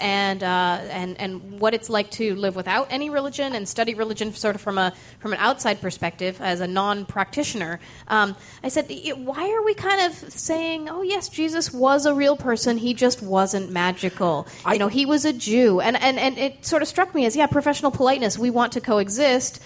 and what it's like to live without any religion and study religion sort of from an outside perspective as a non-practitioner, I said, why are we kind of saying, oh, yes, Jesus was a real person, he just wasn't magical. He was a Jew. And it sort of struck me as, professional politeness. We want to coexist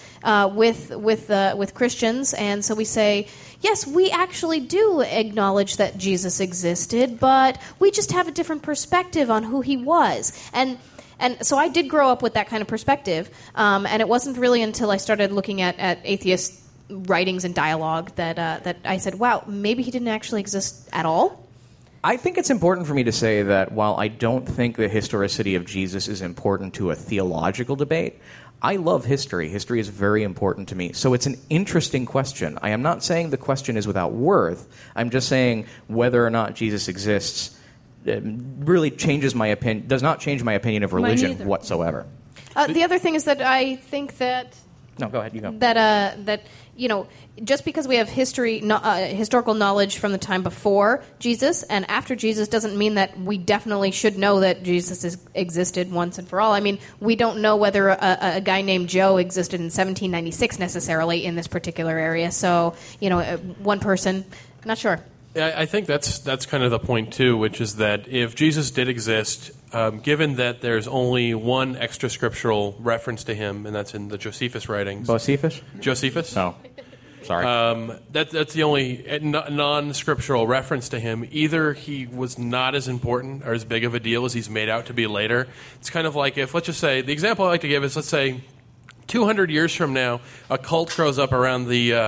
with Christians, and so we say, yes, we actually do acknowledge that Jesus existed, but we just have a different perspective on who he was. And so I did grow up with that kind of perspective, and it wasn't really until I started looking at atheist writings and dialogue that I said, wow, maybe he didn't actually exist at all. I think it's important for me to say that while I don't think the historicity of Jesus is important to a theological debate, I love history. History is very important to me. So it's an interesting question. I am not saying the question is without worth. I'm just saying whether or not Jesus exists really changes my opinion, does not change my opinion of religion whatsoever. The other thing is that I think that... No, go ahead. You go. That just because we have historical knowledge from the time before Jesus and after Jesus doesn't mean that we definitely should know that Jesus existed once and for all. I mean, we don't know whether a guy named Joe existed in 1796 necessarily in this particular area. So, one person, not sure. Yeah, I think that's kind of the point, too, which is that if Jesus did exist, given that there's only one extra scriptural reference to him, and that's in the Josephus writings. Josephus? Josephus? Oh, sorry. That's the only non-scriptural reference to him. Either he was not as important or as big of a deal as he's made out to be later. It's kind of like if, let's just say, the example I like to give is, let's say, 200 years from now, a cult grows up around the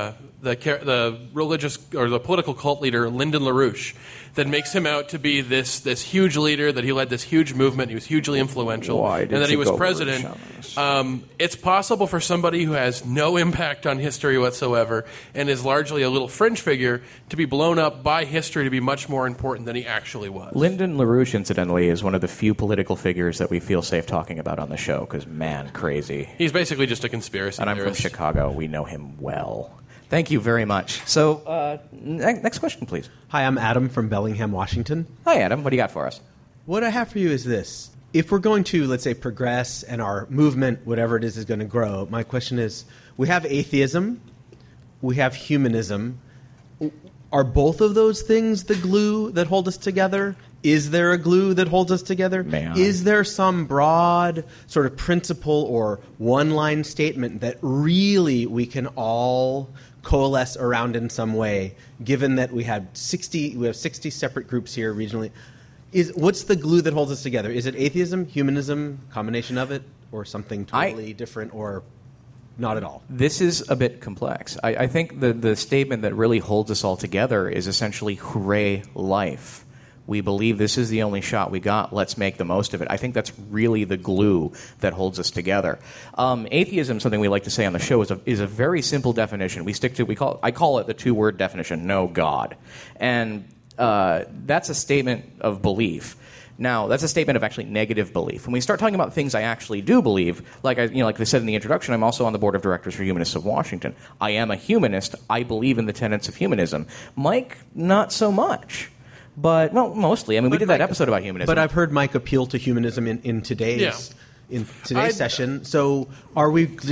the religious or the political cult leader Lyndon LaRouche that makes him out to be this huge leader, that he led this huge movement, he was hugely influential, and that he was president. It's possible for somebody who has no impact on history whatsoever and is largely a little fringe figure to be blown up by history to be much more important than he actually was. Lyndon LaRouche, incidentally, is one of the few political figures that we feel safe talking about on the show, because, man, crazy. He's basically just a conspiracy theorist. And I'm from Chicago. We know him well. Thank you very much. So, next question, please. Hi, I'm Adam from Bellingham, Washington. Hi, Adam. What do you got for us? What I have for you is this. If we're going to, let's say, progress and our movement, whatever it is going to grow, my question is, we have atheism, we have humanism. Are both of those things the glue that hold us together? Is there a glue that holds us together? Is there some broad sort of principle or one-line statement that really we can all coalesce around in some way, given that we have 60 separate groups here regionally? What's the glue that holds us together? Is it atheism, humanism, combination of it, or something totally different, or not at all? This is a bit complex. I think the statement that really holds us all together is essentially hooray life. We believe this is the only shot we got. Let's make the most of it. I think that's really the glue that holds us together. Atheism, something we like to say on the show, is a very simple definition. I call it the two-word definition: no God, and that's a statement of belief. Now, that's a statement of actually negative belief. When we start talking about things I actually do believe, like I said in the introduction, I'm also on the board of directors for Humanists of Washington. I am a humanist. I believe in the tenets of humanism. Mike, not so much. But, well, mostly. I mean, we did that episode about humanism. But I've heard Mike appeal to humanism in today's session. So are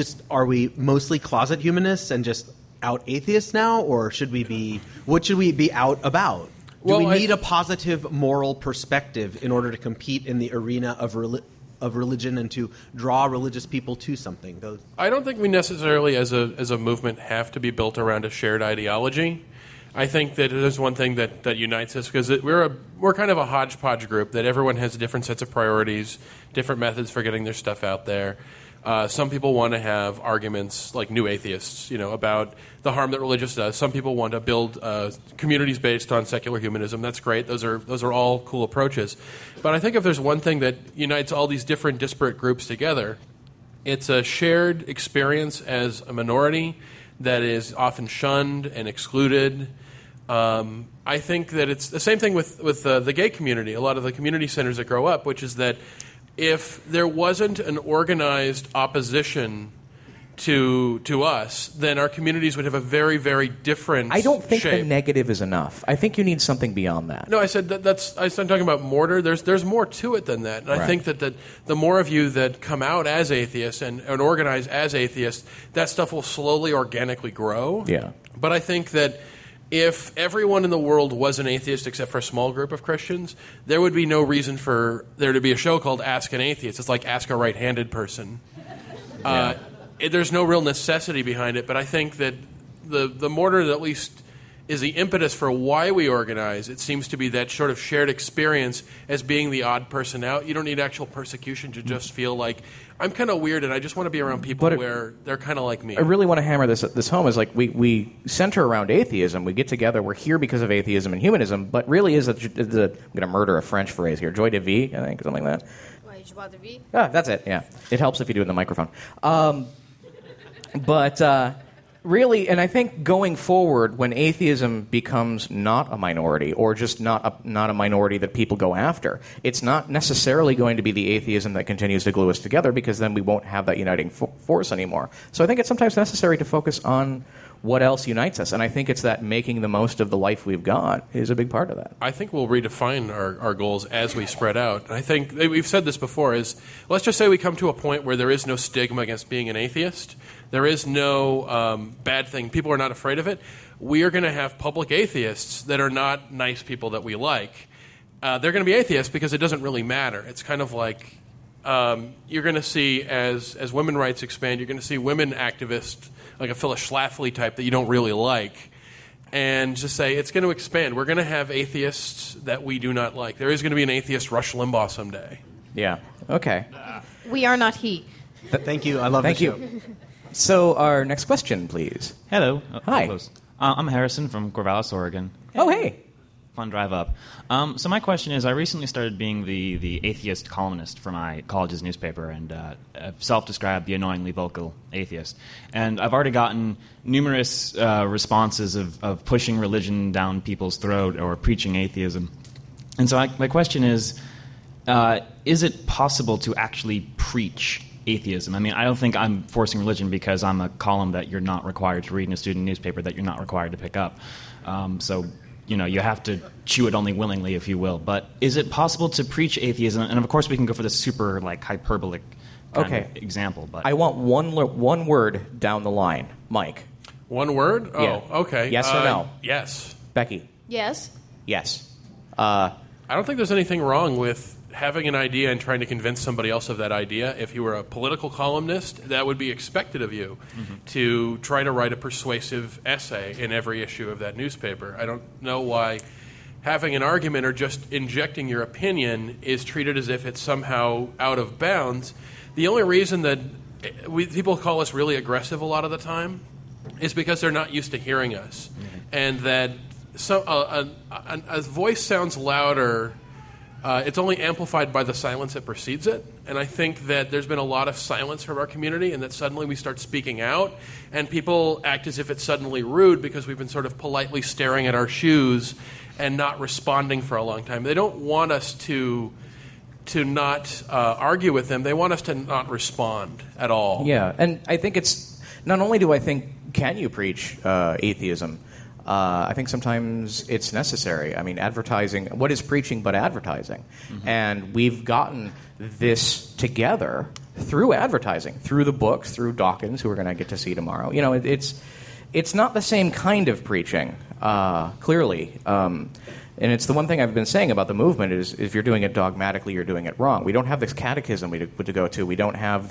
we mostly closet humanists and just out atheists now, or what should we be out about? Do we need a positive moral perspective in order to compete in the arena of religion and to draw religious people to something? I don't think we necessarily, as a movement, have to be built around a shared ideology. I think that there's one thing that unites us, because we're kind of a hodgepodge group, that everyone has different sets of priorities, different methods for getting their stuff out there. Some people want to have arguments like New Atheists, about the harm that religion does. Some people want to build communities based on secular humanism. That's great. Those are all cool approaches. But I think if there's one thing that unites all these different disparate groups together, it's a shared experience as a minority that is often shunned and excluded. I think that it's the same thing with the gay community, a lot of the community centers that grow up, which is that if there wasn't an organized opposition to us, then our communities would have a very, very different I don't think shape. the negative is enough. I think you need something beyond that. No, I said I'm talking about mortar. There's more to it than that. And I think that the more of you that come out as atheists and organize as atheists, that stuff will slowly, organically grow. Yeah. But I think that if everyone in the world was an atheist except for a small group of Christians, there would be no reason for there to be a show called Ask an Atheist. It's like Ask a Right-Handed Person. There's no real necessity behind it, but I think that the mortar that at least is the impetus for why we organize. It seems to be that sort of shared experience as being the odd person out. You don't need actual persecution to just feel like, I'm kind of weird and I just want to be around people where they're kind of like me. I really want to hammer this home. Is like we center around atheism. We get together. We're here because of atheism and humanism, but really I'm going to murder a French phrase here. Joie de vie, I think, something like that. Joie de vie? That's it, yeah. It helps if you do it in the microphone. But really, and I think going forward, when atheism becomes not a minority, or just not a minority that people go after, it's not necessarily going to be the atheism that continues to glue us together, because then we won't have that uniting force anymore. So I think it's sometimes necessary to focus on what else unites us, and I think it's that making the most of the life we've got is a big part of that. I think we'll redefine our goals as we spread out. And I think, we've said this before, is let's just say we come to a point where there is no stigma against being an atheist. There is no bad thing. People are not afraid of it. We are going to have public atheists that are not nice people that we like. They're going to be atheists because it doesn't really matter. It's kind of like you're going to see, as women's rights expand, you're going to see women activists like a Phyllis Schlafly type that you don't really like, and just say it's going to expand. We're going to have atheists that we do not like. There is going to be an atheist Rush Limbaugh someday. Yeah. Okay. We are not he. Thank you. I love Thank the show. you. So our next question, please. Hello. Hi. I'm Harrison from Corvallis, Oregon. Oh, hey. Fun drive up. So my question is, I recently started being the atheist columnist for my college's newspaper, and I've self-described the annoyingly vocal atheist. And I've already gotten numerous responses of pushing religion down people's throat or preaching atheism. And so my question is it possible to actually preach atheism? I mean, I don't think I'm forcing religion because I'm a column that you're not required to read in a student newspaper that you're not required to pick up. So, you have to chew it only willingly, if you will. But is it possible to preach atheism? And, of course, we can go for the super, hyperbolic kind of example. But I want one word down the line. Mike. One word? Oh, yeah. Okay. Yes or no? Yes. Becky. Yes. Yes. I don't think there's anything wrong with having an idea and trying to convince somebody else of that idea. If you were a political columnist, that would be expected of you to try to write a persuasive essay in every issue of that newspaper. I don't know why having an argument or just injecting your opinion is treated as if it's somehow out of bounds. The only reason that people call us really aggressive a lot of the time is because they're not used to hearing us. And that a voice sounds louder. It's only amplified by the silence that precedes it. And I think that there's been a lot of silence from our community, and that suddenly we start speaking out, and people act as if it's suddenly rude because we've been sort of politely staring at our shoes and not responding for a long time. They don't want us to not argue with them. They want us to not respond at all. Yeah, and I think it's not only do I think can you preach atheism, I think sometimes it's necessary. I mean, advertising, what is preaching but advertising? And we've gotten this together through advertising, through the books, through Dawkins, who we're going to get to see tomorrow. It's not the same kind of preaching, clearly. And it's the one thing I've been saying about the movement is if you're doing it dogmatically, you're doing it wrong. We don't have this catechism to go to. We don't have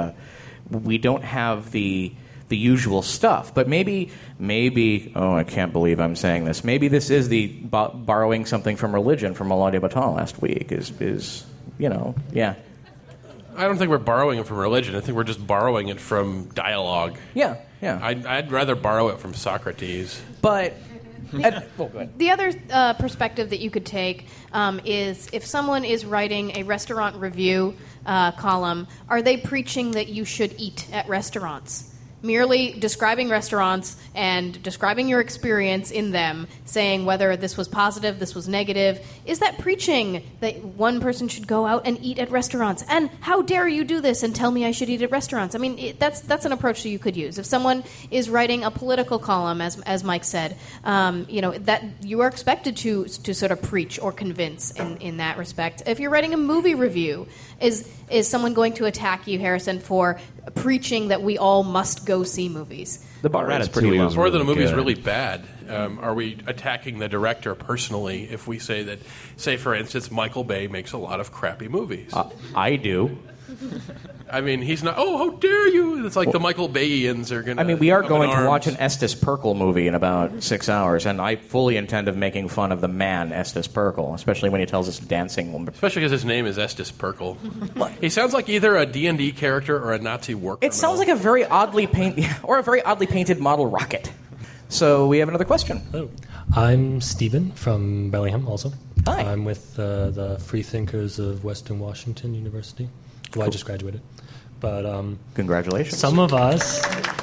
the usual stuff. But maybe, I can't believe I'm saying this. Maybe this is the borrowing something from religion from Alain de Botton last week yeah. I don't think we're borrowing it from religion. I think we're just borrowing it from dialogue. Yeah. I'd rather borrow it from Socrates. But the other perspective that you could take is if someone is writing a restaurant review column, are they preaching that you should eat at restaurants? Merely describing restaurants and describing your experience in them, saying whether this was positive, this was negative, is that preaching that one person should go out and eat at restaurants? And how dare you do this and tell me I should eat at restaurants? I mean, that's an approach that you could use. If someone is writing a political column, as Mike said, that you are expected to sort of preach or convince in that respect. If you're writing a movie review, is someone going to attack you, Harrison, for preaching that we all must go see movies? The bar is pretty low. Or that a movie's really bad. Are we attacking the director personally if we say, for instance, Michael Bay makes a lot of crappy movies? I do. I mean, he's not, how dare you? It's like the Michael Bayians are going to... I mean, we are going to watch an Estes Perkel movie in about 6 hours, and I fully intend of making fun of the man, Estes Perkel, especially when he tells us dancing... Especially because his name is Estes Perkel. He sounds like either a D&D character or a Nazi war criminal. It sounds like a very oddly painted model rocket. So we have another question. Hello. I'm Stephen from Bellingham also. Hi. I'm with the Freethinkers of Western Washington University. Well, cool. I just graduated. But congratulations. Some of us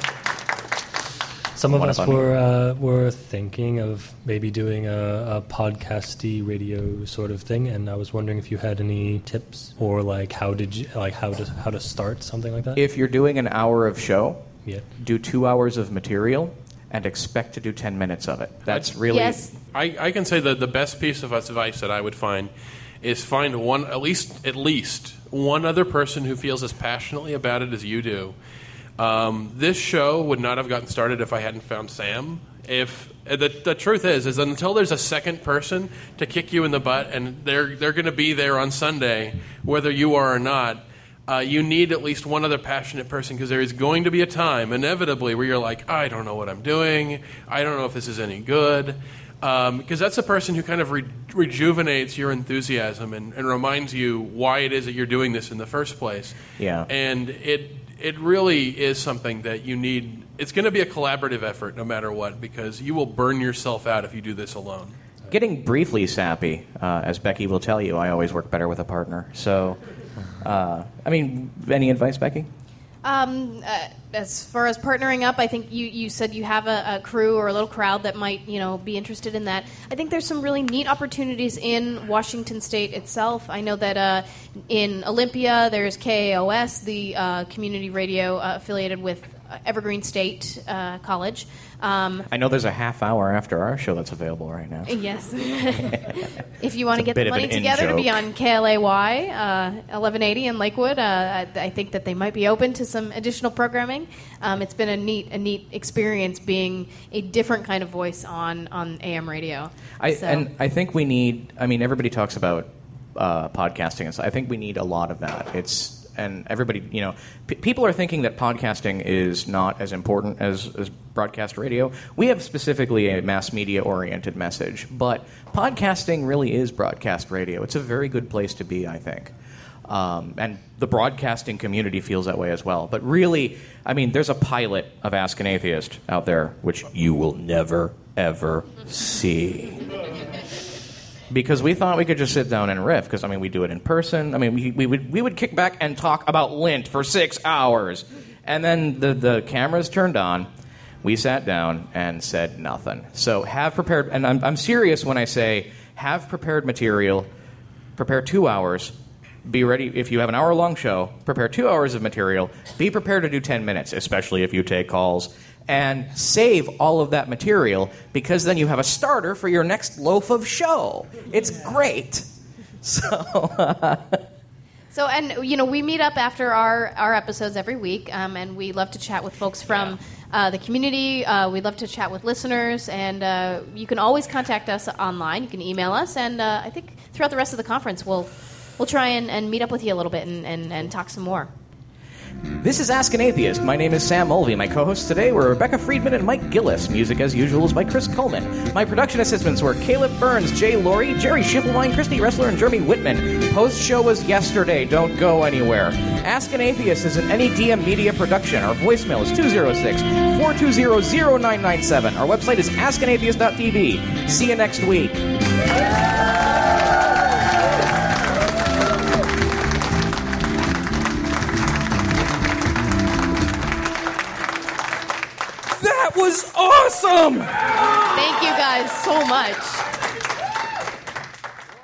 were thinking of maybe doing a podcasty radio sort of thing, and I was wondering if you had any tips or how to start something like that. If you're doing an hour of show, do 2 hours of material and expect to do 10 minutes of it. That's really... Yes. I can say that the best piece of advice that I would find is find at least one other person who feels as passionately about it as you do. This show would not have gotten started if I hadn't found Sam. If the truth is until there's a second person to kick you in the butt, and they're going to be there on Sunday, whether you are or not, you need at least one other passionate person, because there is going to be a time, inevitably, where you're like, I don't know what I'm doing. I don't know if this is any good. Because that's a person who kind of rejuvenates your enthusiasm and reminds you why it is that you're doing this in the first place. Yeah. And it really is something that you need it's going to be a collaborative effort no matter what, because you will burn yourself out if you do this alone. Getting briefly sappy, as Becky will tell you, I always work better with a partner. So, any advice, Becky? As far as partnering up, I think you said you have a crew or a little crowd that might, be interested in that. I think there's some really neat opportunities in Washington State itself. I know that in Olympia, there's KAOS, the community radio affiliated with Evergreen State College. I know there's a half hour after our show that's available right now. Yes. If you want to get the money of an together to be in-joke. on KLAY 1180 in Lakewood, I think that they might be open to some additional programming. It's been a neat experience being a different kind of voice on AM radio. And I think we need, everybody talks about podcasting, and so I think we need a lot of that. And everybody, people are thinking that podcasting is not as important as broadcast radio. We have specifically a mass media-oriented message, but podcasting really is broadcast radio. It's a very good place to be, I think. And the broadcasting community feels that way as well. But really, there's a pilot of Ask an Atheist out there, which you will never, ever see. Because we thought we could just sit down and riff, because, we do it in person. We would kick back and talk about lint for 6 hours. And then the cameras turned on, we sat down and said nothing. So have prepared, and I'm serious when I say have prepared material, prepare 2 hours, be ready, if you have an hour-long show, prepare 2 hours of material, be prepared to do 10 minutes, especially if you take calls, and save all of that material, because then you have a starter for your next loaf of show. It's great. So, we meet up after our episodes every week, and we love to chat with folks from the community. We love to chat with listeners, and you can always contact us online. You can email us, and I think throughout the rest of the conference, we'll try and meet up with you a little bit and talk some more. This is Ask an Atheist. My name is Sam Mulvey. My co-hosts today were Rebecca Friedman and Mike Gillis. Music, as usual, is by Chris Coleman. My production assistants were Caleb Burns, Jay Laurie, Jerry Schiffelbein, Christy Ressler, and Jeremy Whitman. Post-show was yesterday. Don't go anywhere. Ask an Atheist is an NEDM media production. Our voicemail is 206-420-0997. Our website is askanatheist.tv. See you next week. That was awesome! Thank you guys so much.